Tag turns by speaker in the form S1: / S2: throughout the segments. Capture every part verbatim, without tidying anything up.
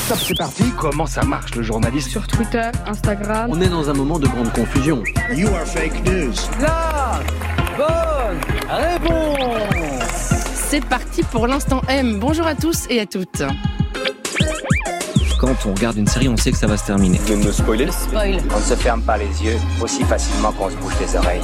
S1: top, c'est parti. Comment ça marche le journalisme?
S2: Sur Twitter, Instagram.
S3: On est dans un moment de grande confusion.
S4: You are fake news.
S5: La bonne réponse.
S2: C'est parti pour l'instant M. Bonjour à tous et à toutes.
S3: Quand on regarde une série, on sait que ça va se terminer.
S6: Vous venez de me spoiler?
S2: Spoil.
S6: On ne se ferme pas les yeux aussi facilement qu'on se bouche les oreilles.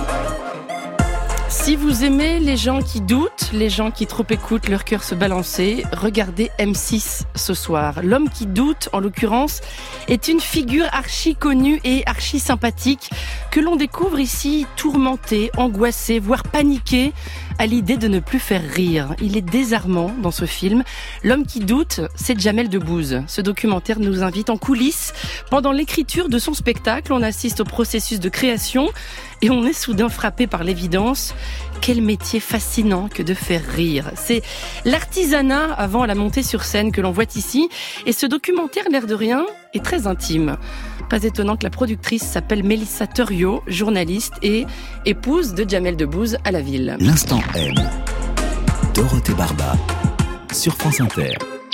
S2: Si vous aimez les gens qui doutent, les gens qui trop écoutent leur cœur se balancer, regardez M six ce soir. L'homme qui doute, en l'occurrence, est une figure archi connue et archi sympathique que l'on découvre ici tourmenté, angoissé, voire paniqué à l'idée de ne plus faire rire. Il est désarmant dans ce film. L'homme qui doute, c'est Jamel Debbouze. Ce documentaire nous invite en coulisses. Pendant l'écriture de son spectacle, on assiste au processus de création et on est soudain frappé par l'évidence. Quel métier fascinant que de faire rire. C'est l'artisanat avant la montée sur scène que l'on voit ici. Et ce documentaire, l'air de rien, est très intime. Pas étonnant que la productrice s'appelle Mélissa Thuriot, journaliste et épouse de Jamel Debbouze à la ville.
S7: L'instant M. Dorothée Barba sur France Inter.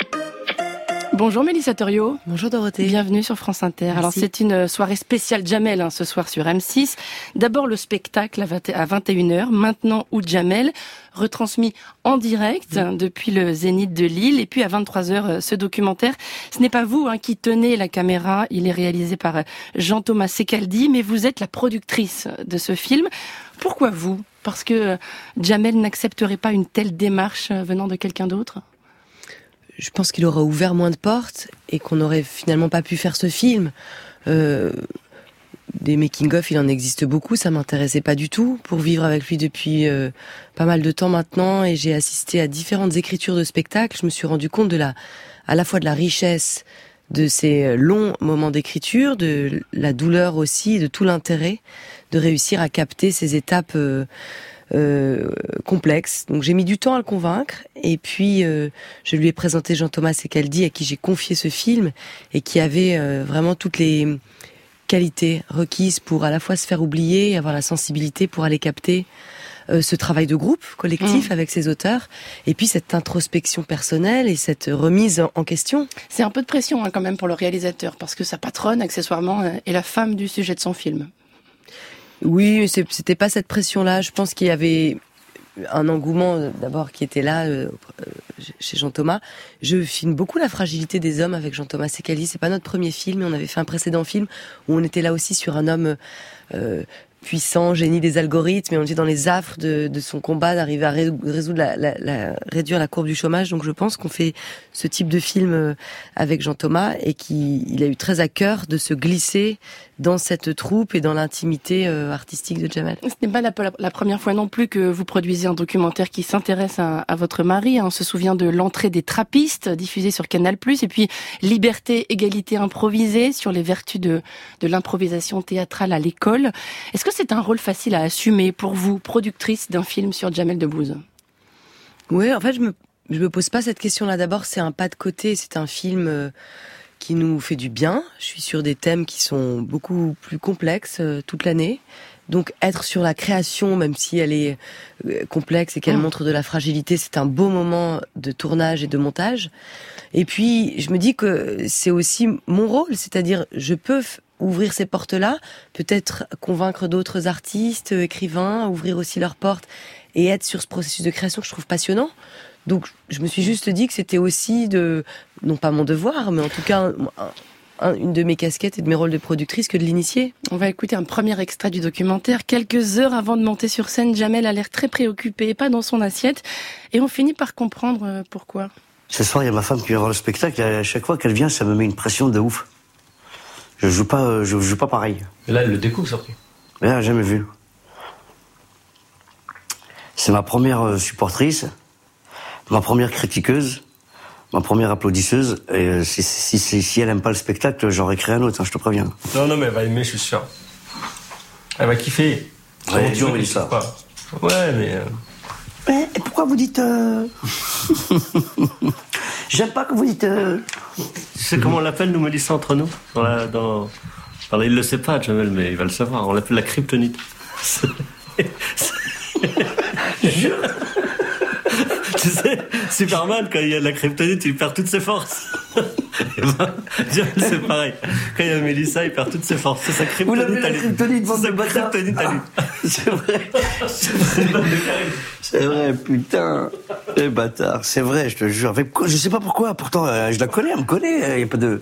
S2: Bonjour Mélissa Thuriot.
S8: Bonjour Dorothée.
S2: Bienvenue sur France Inter.
S8: Merci.
S2: Alors c'est une soirée spéciale Jamel hein, ce soir sur M six. D'abord le spectacle à vingt et une heures, Maintenant ou Jamel, retransmis en direct hein, depuis le Zénith de Lille. Et puis à vingt-trois heures, ce documentaire. Ce n'est pas vous hein, qui tenez la caméra, il est réalisé par Jean-Thomas Secaldi, mais vous êtes la productrice de ce film. Pourquoi vous? Parce que Jamel n'accepterait pas une telle démarche venant de quelqu'un d'autre?
S8: Je pense qu'il aurait ouvert moins de portes et qu'on n'aurait finalement pas pu faire ce film. Euh, des making-of, il en existe beaucoup, ça m'intéressait pas du tout. Pour vivre avec lui depuis euh, pas mal de temps maintenant, et j'ai assisté à différentes écritures de spectacles, je me suis rendu compte de la, à la fois de la richesse de ces longs moments d'écriture, de la douleur aussi, de tout l'intérêt de réussir à capter ces étapes euh, Euh, complexe. Donc j'ai mis du temps à le convaincre et puis euh, je lui ai présenté Jean-Thomas Secaldi à qui j'ai confié ce film et qui avait euh, vraiment toutes les qualités requises pour à la fois se faire oublier et avoir la sensibilité pour aller capter euh, ce travail de groupe collectif mmh. avec ses auteurs et puis cette introspection personnelle et cette remise en question.
S2: C'est un peu de pression hein, quand même pour le réalisateur parce que sa patronne accessoirement est la femme du sujet de son film.
S8: Oui, mais c'était pas cette pression-là. Je pense qu'il y avait un engouement d'abord qui était là euh, chez Jean-Thomas. Je filme beaucoup la fragilité des hommes avec Jean-Thomas Secaldi. C'est pas notre premier film, mais on avait fait un précédent film où on était là aussi sur un homme euh, puissant, génie des algorithmes, et on était dans les affres de, de son combat d'arriver à résoudre la, la, la, réduire la courbe du chômage. Donc je pense qu'on fait ce type de film avec Jean-Thomas et qu'il a eu très à cœur de se glisser dans cette troupe et dans l'intimité euh, artistique de Jamel.
S2: Ce n'est pas la, la, la première fois non plus que vous produisez un documentaire qui s'intéresse à, à votre mari. On se souvient de L'entrée des trappistes, diffusé sur Canal plus, et puis Liberté, égalité improvisée, sur les vertus de, de l'improvisation théâtrale à l'école. Est-ce que c'est un rôle facile à assumer pour vous, productrice d'un film sur Jamel Debbouze?
S8: Oui, en fait, je me, je me pose pas cette question-là. D'abord, c'est un pas de côté, c'est un film... Euh, qui nous fait du bien. Je suis sur des thèmes qui sont beaucoup plus complexes euh, toute l'année. Donc être sur la création, même si elle est euh, complexe et qu'elle mmh. montre de la fragilité, c'est un beau moment de tournage et de montage. Et puis je me dis que c'est aussi mon rôle, c'est-à-dire je peux f- ouvrir ces portes-là, peut-être convaincre d'autres artistes, euh, écrivains, ouvrir aussi leurs portes et être sur ce processus de création que je trouve passionnant. Donc, je me suis juste dit que c'était aussi de, non pas mon devoir, mais en tout cas, un, un, une de mes casquettes et de mes rôles de productrice que de l'initier.
S2: On va écouter un premier extrait du documentaire. Quelques heures avant de monter sur scène, Jamel a l'air très préoccupé, pas dans son assiette, et on finit par comprendre pourquoi.
S9: Ce soir, il y a ma femme qui vient voir le spectacle, et à chaque fois qu'elle vient, ça me met une pression de ouf. Je joue pas, je joue pas pareil.
S10: Et là, elle le découvre, surtout.
S9: Elle n'a jamais vu. C'est ma première supportrice. Ma première critiqueuse, ma première applaudisseuse, et si, si, si, si elle aime pas le spectacle, j'aurais créé un autre, hein, je te préviens.
S10: Non, non, mais elle va aimer, je suis sûr. Elle va kiffer.
S9: Ouais, tu dit ça.
S10: Pas. Ouais, mais... Euh...
S9: Mais pourquoi vous dites... Euh... J'aime pas que vous dites... Euh...
S10: Tu sais comment on l'appelle, nous, Mélissa, entre nous dans la, dans... Alors, il le sait pas, Jamel, mais il va le savoir. On l'appelle la kryptonite.
S9: Jure.
S10: Tu sais, Superman, quand il y a de la kryptonite, il perd toutes ses forces. Et ben, Jamel, c'est pareil. Quand il y a Mélissa, il perd toutes ses forces. C'est sa kryptonite.
S9: Vous l'avez la kryptonite, bande de bâtards.
S10: kryptonite à lui.
S9: C'est vrai. C'est vrai. C'est vrai, putain. Les bâtards. C'est vrai, je te jure. Avec, je sais pas pourquoi. Pourtant, euh, je la connais, elle me connaît. Il y a pas de.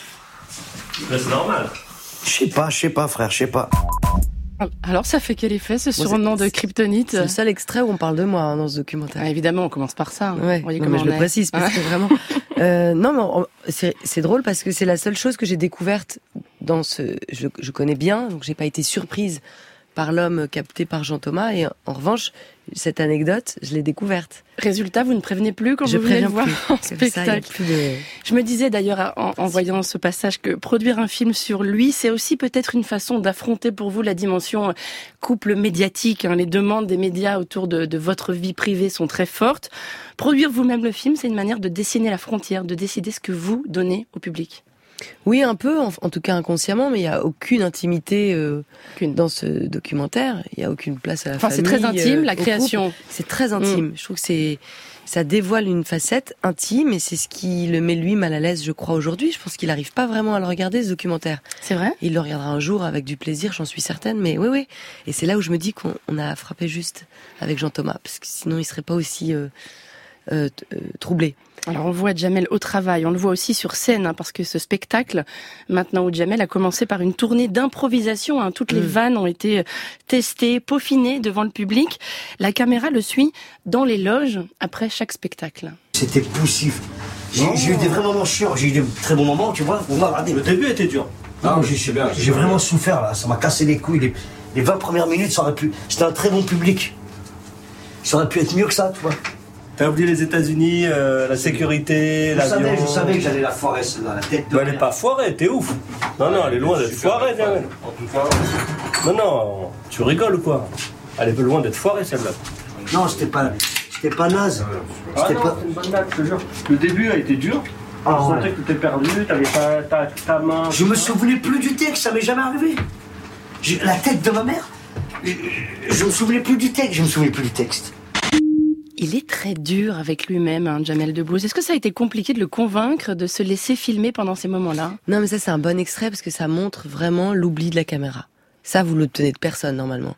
S10: Mais c'est normal.
S9: Je sais pas, je sais pas, frère, je sais pas.
S2: Alors, ça fait quel effet, ce surnom de kryptonite?
S8: C'est le seul extrait où on parle de moi hein, dans ce documentaire.
S2: Ah, évidemment, on commence par ça. Hein.
S8: Ouais,
S2: Vous voyez
S8: non,
S2: comment
S8: mais je
S2: on
S8: le
S2: est.
S8: précise parce que vraiment. Euh, non, mais on- c'est, c'est drôle parce que c'est la seule chose que j'ai découverte dans ce. Je, je connais bien, donc j'ai pas été surprise par l'homme capté par Jean Thomas. Et en revanche, cette anecdote, je l'ai découverte.
S2: Résultat, vous ne prévenez plus quand
S8: je
S2: vous venez le
S8: préviens
S2: voir
S8: plus.
S2: en
S8: Comme ça, il y a
S2: spectacle.
S8: plus de...
S2: Je me disais d'ailleurs en, en voyant ce passage que produire un film sur lui, c'est aussi peut-être une façon d'affronter pour vous la dimension couple médiatique. Hein. Les demandes des médias autour de, de votre vie privée sont très fortes. Produire vous-même le film, c'est une manière de dessiner la frontière, de décider ce que vous donnez au public.
S8: Oui, un peu, en, en tout cas inconsciemment, mais il y a aucune intimité euh, dans ce documentaire. Il y a aucune place à la
S2: Enfin, c'est
S8: famille.
S2: très intime,
S8: euh,
S2: la
S8: au
S2: création.
S8: couple. C'est très intime.
S2: Mm.
S8: Je trouve que c'est ça dévoile une facette intime et c'est ce qui le met lui mal à l'aise, je crois, aujourd'hui. Je pense qu'il n'arrive pas vraiment à le regarder, ce documentaire.
S2: C'est vrai?
S8: Il le regardera un jour avec du plaisir, j'en suis certaine, mais oui, oui. Et c'est là où je me dis qu'on on a frappé juste avec Jean Thomas, parce que sinon il serait pas aussi euh, euh, t- euh, troublé.
S2: Alors on voit Jamel au travail, on le voit aussi sur scène, hein, parce que ce spectacle, maintenant où Jamel a commencé par une tournée d'improvisation, hein, toutes les
S8: Mm.
S2: vannes ont été testées, peaufinées devant le public. La caméra le suit dans les loges après chaque spectacle.
S9: C'était poussif. J'ai, j'ai eu des vrais moments chiants, j'ai eu des très bons moments, tu vois. Vous regardez.
S10: Le début était dur.
S9: Non, j'ai, j'ai, j'ai vraiment souffert là, ça m'a cassé les couilles. Les, les vingt premières minutes, ça aurait pu. C'était un très bon public. Ça aurait pu être mieux que ça, tu vois.
S10: T'as oublié les États-Unis, euh, la sécurité,
S9: Je
S10: l'avion.
S9: savais, je savais que j'allais la foirer dans la tête. De
S10: Mais elle est pas foirée, t'es ouf. Non, non, elle est loin d'être foirée, Jamel. Non, non, tu rigoles ou quoi? Elle est peu loin d'être foirée, celle-là.
S9: Non, c'était pas, c'était pas naze. C'était pas.
S1: C'est une bonne date, je te jure. Le début a été dur.
S9: Ah,
S1: Je
S9: ouais.
S1: sentais que tu t'es perdu, t'avais ta, ta, ta main.
S9: Je me souvenais plus du texte, ça m'est jamais arrivé. J'ai la tête de ma mère. Je, je me souvenais plus du texte, je me souvenais plus du texte.
S2: Il est très dur avec lui-même, hein, Jamel Debbouze. Est-ce que ça a été compliqué de le convaincre de se laisser filmer pendant ces moments-là?
S8: Non, mais ça c'est un bon extrait parce que ça montre vraiment l'oubli de la caméra. Ça, vous l'obtenez de personne normalement.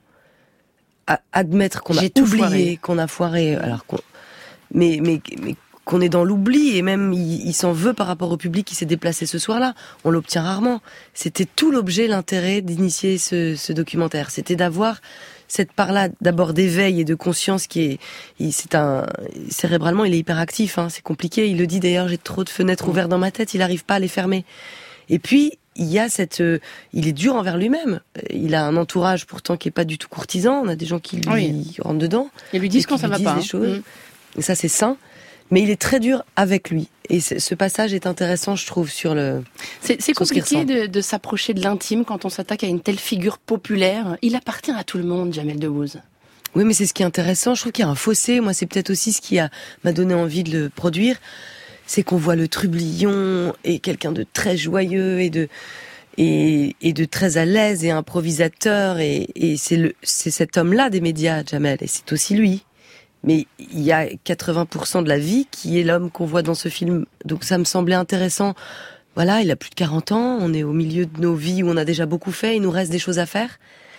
S8: À admettre qu'on a
S2: J'ai tout
S8: oublié,
S2: foiré.
S8: qu'on a foiré, alors qu'on, mais mais mais qu'on est dans l'oubli et même il, il s'en veut par rapport au public qui s'est déplacé ce soir-là. On l'obtient rarement. C'était tout l'objet, l'intérêt d'initier ce, ce documentaire. C'était d'avoir cette part-là d'abord d'éveil et de conscience qui est, il- c'est un cérébralement il est hyper actif. Hein, c'est compliqué. Il le dit d'ailleurs. J'ai trop de fenêtres ouvertes dans ma tête. Il n'arrive pas à les fermer. Et puis il y a cette, euh, il est dur envers lui-même. Il a un entourage pourtant qui est pas du tout courtisan. On a des gens qui lui
S2: Oui.
S8: rentrent dedans.
S2: Ils lui disent
S8: et
S2: quand
S8: qui
S2: ça
S8: lui
S2: va
S8: disent
S2: pas.
S8: des
S2: hein.
S8: choses.
S2: Mm.
S8: Et ça c'est sain. Mais il est très dur avec lui. Et ce ce passage est intéressant, je trouve, sur le.
S2: C'est, c'est
S8: sur ce qu'il
S2: compliqué
S8: ressent.
S2: de, de s'approcher de l'intime quand on s'attaque à une telle figure populaire. Il appartient à tout le monde, Jamel Debbouze.
S8: Oui, mais c'est ce qui est intéressant. Je trouve qu'il y a un fossé. Moi, c'est peut-être aussi ce qui a m'a donné envie de le produire. C'est qu'on voit le trublion et quelqu'un de très joyeux et de et, et de très à l'aise et improvisateur. Et, et c'est le c'est cet homme-là des médias, Jamel. Et c'est aussi lui. Mais il y a quatre-vingts pour cent de la vie qui est l'homme qu'on voit dans ce film. Donc ça me semblait intéressant. Voilà, il a plus de quarante ans. On est au milieu de nos vies où on a déjà beaucoup fait. Il nous reste des choses à faire.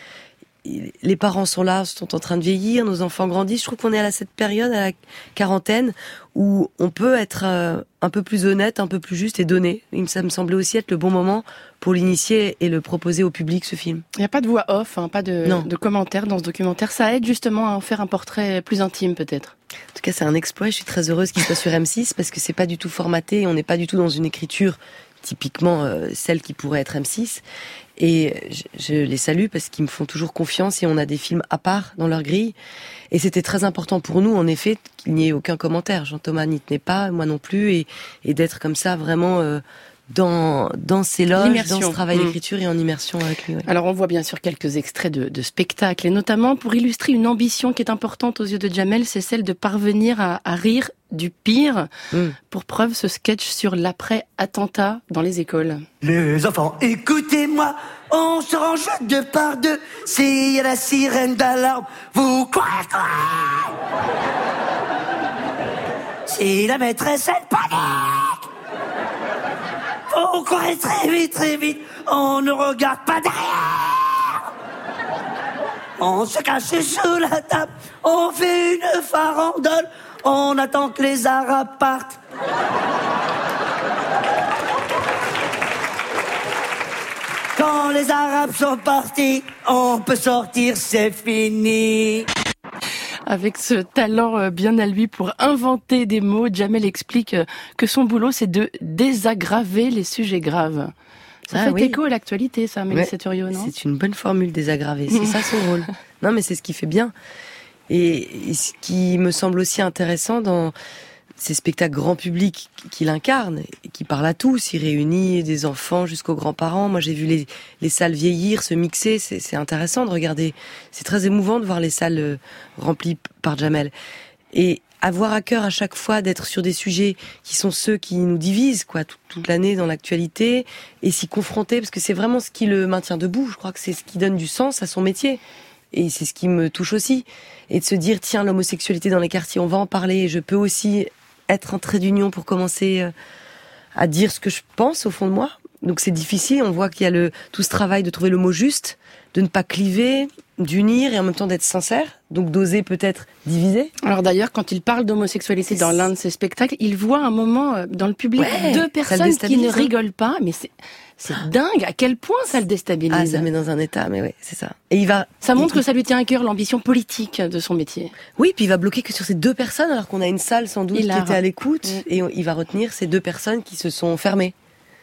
S8: Les parents sont là, sont en train de vieillir, nos enfants grandissent. Je trouve qu'on est à cette période, à la quarantaine, où on peut être euh, un peu plus honnête, un peu plus juste et donner. Ça me semblait aussi être le bon moment pour l'initier et le proposer au public, ce film.
S2: Il n'y a pas de voix off, hein, pas de,
S8: Non.
S2: de commentaires dans ce documentaire. Ça aide justement à en faire un portrait plus intime, peut-être.
S8: En tout cas, c'est un exploit. Je suis très heureuse qu'il soit sur M six parce que c'est pas du tout formaté. Et on n'est pas du tout dans une écriture typiquement euh, celle qui pourrait être M six. Et je, je les salue parce qu'ils me font toujours confiance et on a des films à part dans leur grille. Et c'était très important pour nous, en effet, qu'il n'y ait aucun commentaire. Jean-Thomas n'y tenait pas, moi non plus, et, et d'être comme ça vraiment euh, dans dans ses loges,
S2: L'immersion.
S8: dans ce travail
S2: Mmh.
S8: d'écriture et en immersion avec lui. Ouais.
S2: Alors on voit bien sûr quelques extraits de, de spectacles, et notamment pour illustrer une ambition qui est importante aux yeux de Jamel, c'est celle de parvenir à, à rire du pire.
S8: Mmh.
S2: Pour preuve, ce sketch sur l'après-attentat dans les écoles.
S9: Les enfants, écoutez-moi, on se range deux par deux. S'il y a la sirène d'alarme, vous quoi quoi. Si la maîtresse elle panique, On courait très vite, très vite. On ne regarde pas derrière. On se cachait sous la table. On fait une farandole. On attend que les Arabes partent. Quand les Arabes sont partis, on peut sortir, c'est fini.
S2: Avec ce talent bien à lui pour inventer des mots, Djamel explique que son boulot, c'est de désaggraver les sujets graves. Ça ah, fait oui. écho à l'actualité, ça, Mélissa Turriot, non ?
S8: C'est une bonne formule, désaggraver. C'est ça son rôle. Non, mais c'est ce qu'il fait bien. Et, et ce qui me semble aussi intéressant dans ces spectacles grand public qu'il incarne, qui parlent à tous, il réunit des enfants jusqu'aux grands-parents. Moi, j'ai vu les, les salles vieillir, se mixer, c'est, c'est intéressant de regarder. C'est très émouvant de voir les salles remplies par Djamel. Et avoir à cœur à chaque fois d'être sur des sujets qui sont ceux qui nous divisent, quoi, toute, toute l'année dans l'actualité, et s'y confronter, parce que c'est vraiment ce qui le maintient debout. Je crois que c'est ce qui donne du sens à son métier. Et c'est ce qui me touche aussi. Et de se dire, tiens, l'homosexualité dans les quartiers, on va en parler, je peux aussi être un trait d'union pour commencer à dire ce que je pense au fond de moi. Donc c'est difficile, on voit qu'il y a le, tout ce travail de trouver le mot juste, de ne pas cliver, d'unir et en même temps d'être sincère, donc d'oser peut-être diviser.
S2: Alors d'ailleurs, quand il parle d'homosexualité dans l'un de ses spectacles, il voit un moment dans le public ouais, deux personnes qui ne rigolent pas, mais c'est, c'est dingue à quel point ça le déstabilise.
S8: Ah, ça le met dans un état, mais oui, c'est ça. Et il va.
S2: Ça montre
S8: il,
S2: que ça lui tient à cœur l'ambition politique de son métier.
S8: Oui, puis il va bloquer que sur ces deux personnes, alors qu'on a une salle sans doute il qui a... était à l'écoute, mmh. et il va retenir ces deux personnes qui se sont fermées.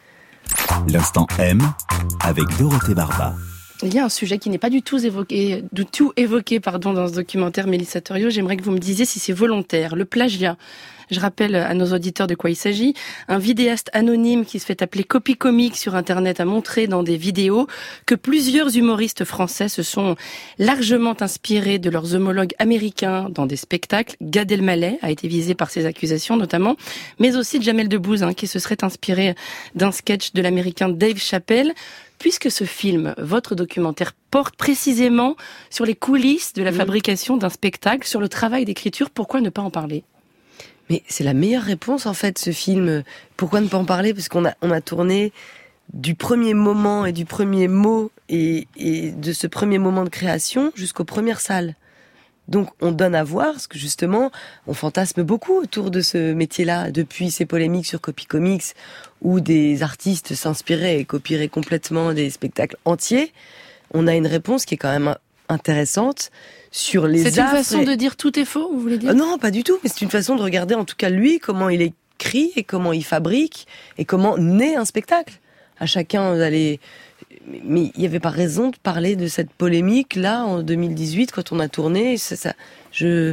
S7: L'instant M avec Dorothée Barba.
S2: Il y a un sujet qui n'est pas du tout évoqué, du tout évoqué, pardon, dans ce documentaire Mélissa Turriot. J'aimerais que vous me disiez si c'est volontaire. Le plagiat. Je rappelle à nos auditeurs de quoi il s'agit. Un vidéaste anonyme qui se fait appeler Copy Comics sur Internet a montré dans des vidéos que plusieurs humoristes français se sont largement inspirés de leurs homologues américains dans des spectacles. Gad Elmaleh a été visé par ces accusations notamment, mais aussi Jamel Debbouze, hein, qui se serait inspiré d'un sketch de l'américain Dave Chappelle. Puisque ce film, votre documentaire, porte précisément sur les coulisses de la mmh. fabrication d'un spectacle, sur le travail d'écriture, pourquoi ne pas en parler ?
S8: Mais c'est la meilleure réponse, en fait, ce film. Pourquoi ne pas en parler ? Parce qu'on a, on a tourné du premier moment et du premier mot et, et de ce premier moment de création jusqu'aux premières salles. Donc on donne à voir, parce que justement, on fantasme beaucoup autour de ce métier-là, depuis ces polémiques sur Copy Comics, où des artistes s'inspiraient et copieraient complètement des spectacles entiers. On a une réponse qui est quand même intéressante sur les
S2: C'est
S8: affres
S2: une façon
S8: et...
S2: de dire tout est faux, vous voulez dire ?
S8: euh, Non, pas du tout, mais c'est une façon de regarder en tout cas lui, comment il écrit et comment il fabrique et comment naît un spectacle. À chacun d'aller... Mais il n'y avait pas raison de parler de cette polémique là en deux mille dix-huit quand on a tourné. Ça, ça, je,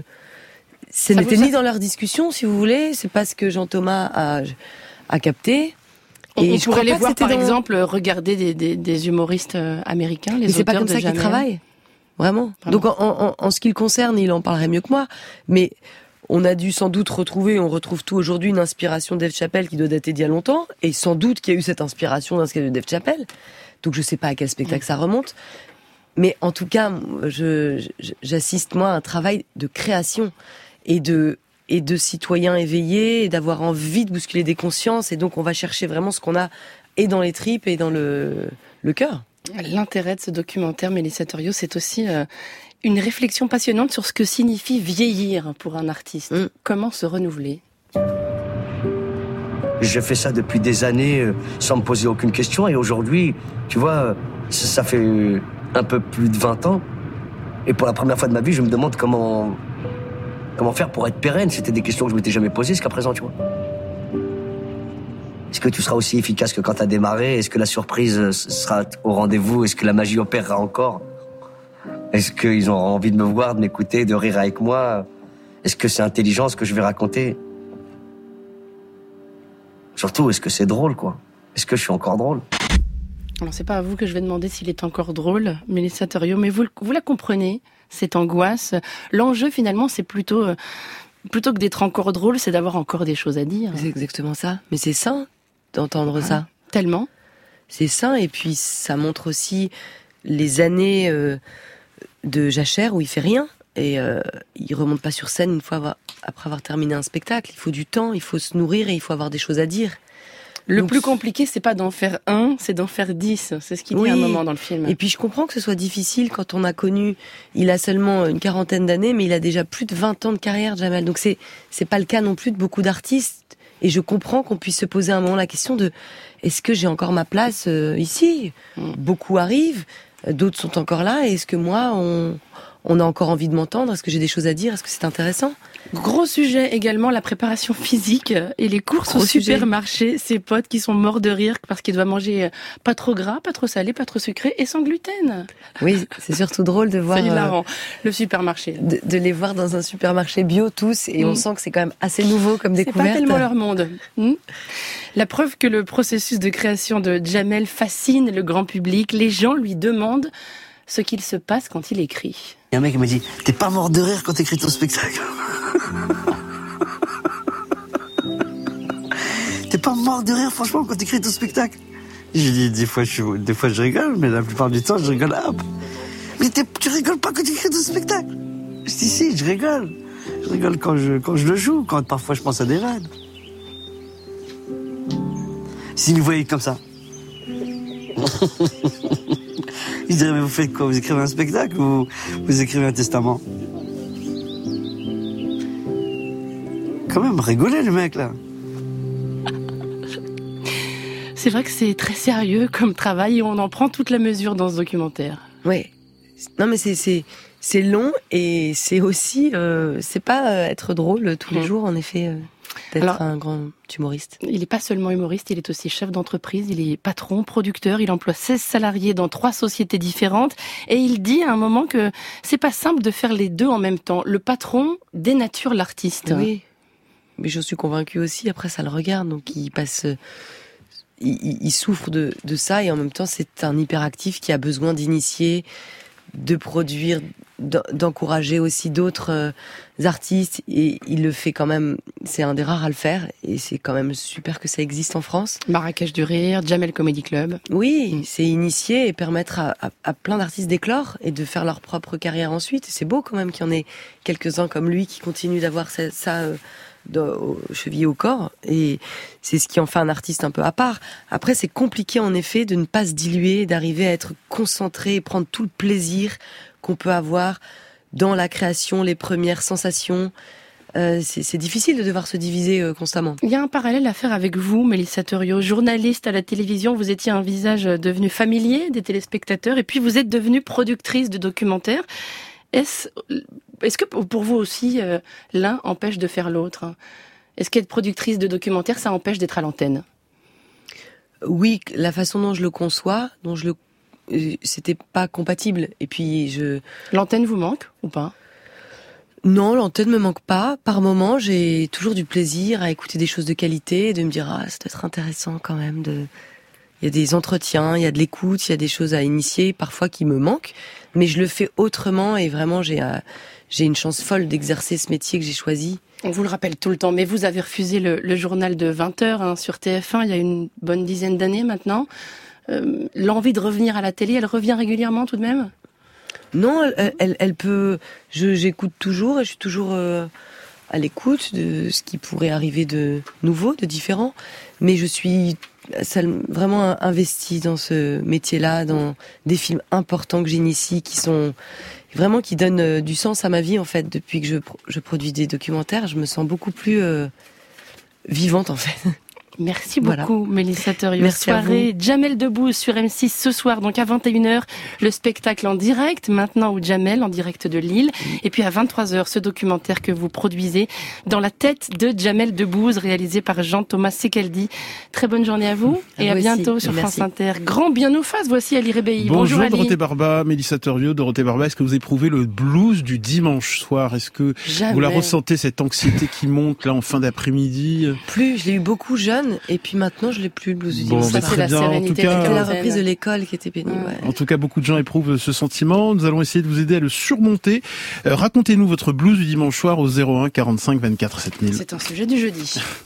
S8: ce ça n'était ni dans leur discussion, si vous voulez. C'est pas ce que Jean Thomas a, a capté.
S2: Et on, on pourrait les voir par dans... exemple regarder des, des, des humoristes américains, les
S8: Mais
S2: auteurs de
S8: c'est pas comme ça
S2: Jamel.
S8: qu'ils travaillent, vraiment. Pardon. Donc en, en, en ce qui le concerne, il en parlerait mieux que moi. Mais on a dû sans doute retrouver, on retrouve tout aujourd'hui, une inspiration de Dave Chappelle qui doit dater d'il y a longtemps, et sans doute qu'il y a eu cette inspiration d'un sketch de Dave Chappelle. Donc je sais pas à quel spectacle ça remonte, mais en tout cas, je, je, j'assiste moi à un travail de création et de et de citoyens éveillés, et d'avoir envie de bousculer des consciences, et donc on va chercher vraiment ce qu'on a et dans les tripes et dans le le cœur.
S2: L'intérêt de ce documentaire, Mélissa Turriot, c'est aussi euh, une réflexion passionnante sur ce que signifie vieillir pour un artiste. Mmh. Comment se renouveler ?
S9: Je fais ça depuis des années euh, sans me poser aucune question, et aujourd'hui, tu vois, ça, ça fait un peu plus de vingt ans, et pour la première fois de ma vie, je me demande comment comment faire pour être pérenne. C'était des questions que je m'étais jamais posées jusqu'à présent, tu vois. Est-ce que tu seras aussi efficace que quand tu as démarré ? Est-ce que la surprise sera au rendez-vous ? Est-ce que la magie opérera encore ? Est-ce qu'ils auront envie de me voir, de m'écouter, de rire avec moi ? Est-ce que c'est intelligent ce que je vais raconter ? Surtout, est-ce que c'est drôle, quoi ? Est-ce que je suis encore drôle ?
S2: Alors, c'est pas à vous que je vais demander s'il est encore drôle, Mélissa Turriot, mais vous, vous la comprenez, cette angoisse. L'enjeu, finalement, c'est plutôt, euh, plutôt que d'être encore drôle, c'est d'avoir encore des choses à dire.
S8: C'est exactement ça. Mais c'est sain d'entendre ah, ça.
S2: Tellement.
S8: C'est sain, et puis ça montre aussi les années euh, de Jachère où il fait rien. Et euh, il remonte pas sur scène une fois avoir, après avoir terminé un spectacle. Il faut du temps, il faut se nourrir et il faut avoir des choses à dire.
S2: Le
S8: Donc,
S2: plus compliqué, c'est pas d'en faire un, c'est d'en faire dix. C'est ce qu'il
S8: oui.
S2: dit à un moment dans le film.
S8: Et puis je comprends que ce soit difficile quand on a connu, il a seulement une quarantaine d'années, mais il a déjà plus de vingt ans de carrière, Jamel. Donc c'est c'est pas le cas non plus de beaucoup d'artistes. Et je comprends qu'on puisse se poser à un moment la question de est-ce que j'ai encore ma place euh, ici ? mm. Beaucoup arrivent, d'autres sont encore là. Et est-ce que moi, on on a encore envie de m'entendre ? Est-ce que j'ai des choses à dire ? Est-ce que c'est intéressant ?
S2: Gros sujet également, la préparation physique et les courses
S8: Gros
S2: au
S8: sujet.
S2: supermarché. Ses potes qui sont morts de rire parce qu'ils doivent manger pas trop gras, pas trop salé, pas trop sucré et sans gluten.
S8: Oui, c'est surtout drôle de voir...
S2: C'est hilarant,
S8: euh,
S2: le supermarché.
S8: De, de les voir dans un supermarché bio tous et mm. on sent que c'est quand même assez nouveau comme découverte.
S2: C'est pas tellement leur monde. Hmm La preuve que le processus de création de Jamel fascine le grand public. Les gens lui demandent ce qu'il se passe quand il écrit.
S4: Il y a un mec qui m'a dit « T'es pas mort de rire quand t'écris ton spectacle ?» T'es pas mort de rire franchement quand t'écris ton spectacle ? J'ai dit des fois, je, des fois je rigole, mais la plupart du temps je rigole un peu. Mais tu rigoles pas quand tu écris ton spectacle ? Je dis si, je rigole. Je rigole quand je, quand je le joue, quand parfois je pense à des vannes. S'ils me voyaient comme ça. Ils diraient, mais vous faites quoi ? Vous écrivez un spectacle ou vous écrivez un testament ? Quand même, rigolez le mec là.
S2: C'est vrai que c'est très sérieux comme travail et on en prend toute la mesure dans ce documentaire.
S8: Oui. Non mais c'est c'est c'est long et c'est aussi euh, c'est pas euh, être drôle tous les mmh. jours en effet. Euh... D'être Alors, un grand humoriste.
S2: Il n'est pas seulement humoriste, il est aussi chef d'entreprise, il est patron, producteur, il emploie seize salariés dans trois sociétés différentes et il dit à un moment que c'est pas simple de faire les deux en même temps. Le patron dénature l'artiste.
S8: Oui, mais je suis convaincue aussi, après ça le regarde, donc il passe... Il, il souffre de, de ça et en même temps c'est un hyperactif qui a besoin d'initier, de produire, d'encourager aussi d'autres euh, artistes et il le fait quand même, c'est un des rares à le faire et c'est quand même super que ça existe en France.
S2: Marrakech du Rire, Jamel Comedy Club.
S8: Oui, c'est initier et permettre à, à, à plein d'artistes d'éclore et de faire leur propre carrière ensuite. Et c'est beau quand même qu'il y en ait quelques-uns comme lui qui continuent d'avoir ça, ça euh, au, chevillé au corps et c'est ce qui en fait un artiste un peu à part. Après c'est compliqué en effet de ne pas se diluer, d'arriver à être concentré et prendre tout le plaisir qu'on peut avoir dans la création, les premières sensations. Euh, c'est, c'est difficile de devoir se diviser euh, constamment.
S2: Il y a un parallèle à faire avec vous, Mélissa Thuriot, journaliste à la télévision. Vous étiez un visage devenu familier des téléspectateurs et puis vous êtes devenue productrice de documentaires. Est-ce, est-ce que pour vous aussi, euh, l'un empêche de faire l'autre ? Est-ce qu'être productrice de documentaires, ça empêche d'être à l'antenne ?
S8: Oui, la façon dont je le conçois, dont je le c'était pas compatible. Et puis je...
S2: L'antenne vous manque ou pas ?
S8: Non, l'antenne me manque pas. Par moment, j'ai toujours du plaisir à écouter des choses de qualité et de me dire ah, ça doit être intéressant quand même de... Il y a des entretiens, il y a de l'écoute, il y a des choses à initier parfois qui me manquent, mais je le fais autrement et vraiment j'ai euh, j'ai une chance folle d'exercer ce métier que j'ai choisi.
S2: On vous le rappelle tout le temps, mais vous avez refusé le, le journal de vingt heures hein, sur T F un il y a une bonne dizaine d'années maintenant. Euh, l'envie de revenir à la télé, elle revient régulièrement tout de même ?
S8: Non, elle, elle, elle peut... Je, j'écoute toujours et je suis toujours euh, à l'écoute de ce qui pourrait arriver de nouveau, de différent. Mais je suis vraiment investie dans ce métier-là, dans des films importants que j'initie, qui sont vraiment qui donnent du sens à ma vie en fait. Depuis que je, je produis des documentaires, je me sens beaucoup plus euh, vivante en fait.
S2: Merci beaucoup, voilà. Mélissa Thuriot.
S8: Merci
S2: Soirée Jamel Debbouze sur M six ce soir, donc à vingt et une heures, le spectacle en direct, maintenant où Jamel, en direct de Lille. Et puis à vingt-trois heures, ce documentaire que vous produisez, Dans la tête de Jamel Debbouze, réalisé par Jean-Thomas Sekeldi. Très bonne journée à vous, à et vous à bientôt aussi. Sur Merci. France Inter. Grand bien nous fasse, voici Ali Rebéi.
S11: Bonjour,
S2: Bonjour Ali.
S11: Dorothée Barba, Mélissa Thuriot, Dorothée Barba. Est-ce que vous éprouvez le blues du dimanche soir ? Est-ce que Jamais. Vous la ressentez, cette anxiété qui monte là en fin d'après-midi ?
S8: Plus, je l'ai eu beaucoup jeune, et puis maintenant je l'ai plus le blues du
S11: bon,
S8: dimanche.
S11: Ça, c'est la bien. Sérénité. En tout cas,
S8: c'était la reprise de l'école qui était pénible. Ouais.
S11: Ouais. En tout cas, beaucoup de gens éprouvent ce sentiment. Nous allons essayer de vous aider à le surmonter. Euh, racontez-nous votre blues du dimanche soir au zéro un quarante-cinq vingt-quatre sept mille.
S2: C'est un sujet du jeudi.